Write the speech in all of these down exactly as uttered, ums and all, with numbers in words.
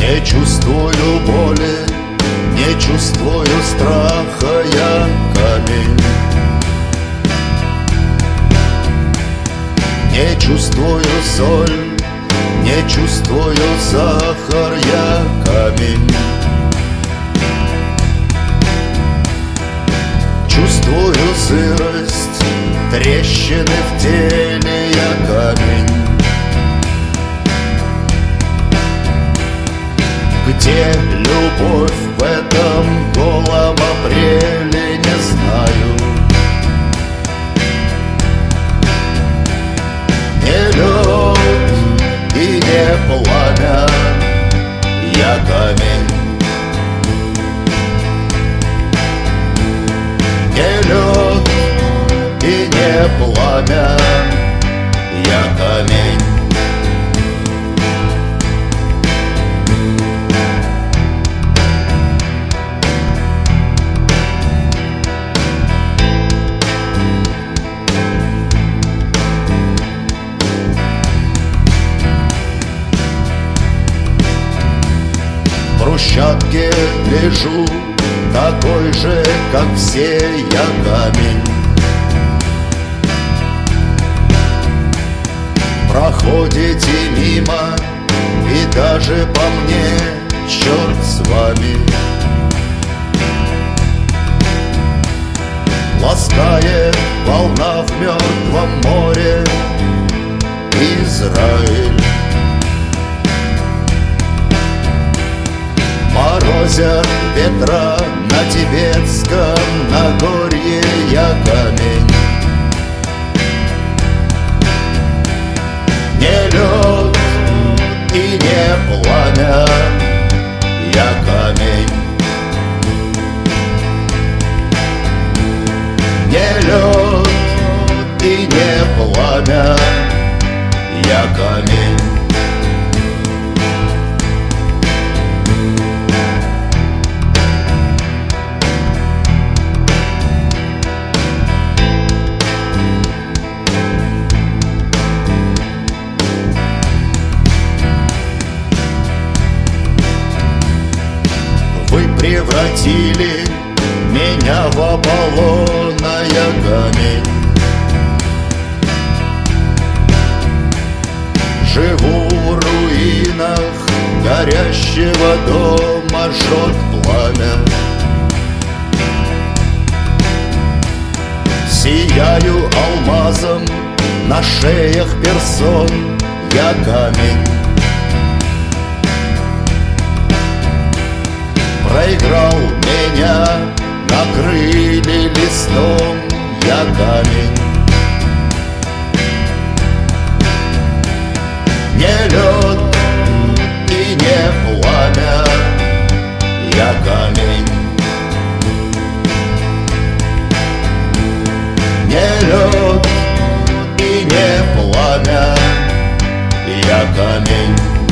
Не чувствую боли, не чувствую страха, я камень. Не чувствую соль, не чувствую сахар, я камень. Чувствую сырость, трещины в теле, я камень. Где любовь в этом голом апреле, не знаю. Не лед и не пламя, я камень. Не лед и не пламя, я камень. В брусчатке лежу, такой же, как все, я камень. Проходите мимо, и даже по мне, черт с вами. Ласкает волна в мертвом море, Израиль. Морозят ветра на тибетском Нагорье, я камень. Не лед и не пламя, я камень. Не лед и не пламя, я камень. Вы превратили меня в Аполлона, я камень. Живу в руинах горящего дома, жжет пламя. Сияю алмазом на шеях персон, я камень. Проиграл меня, накрыли листом, я камень. Не лед и не пламя, я камень. Не лед и не пламя, я камень.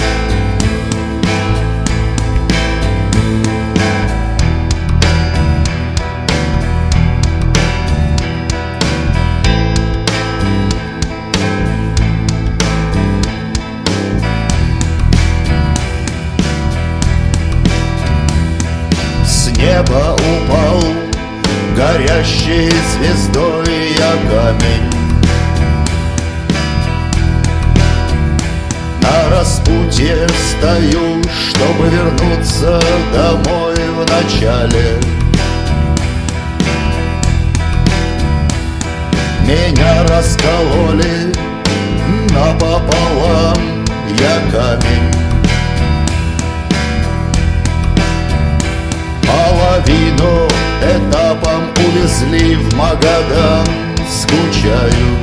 С неба упал горящей звездой, я камень. На распутье стою, чтобы вернуться домой в начале. Меня раскололи напополам, я камень. Половину этапом увезли в Магадан, скучаю.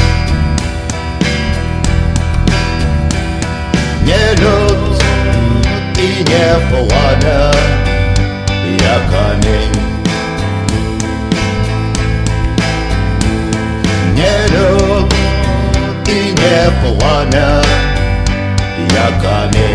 Не лед и не пламя, я камень. Не лед и не пламя, я камень.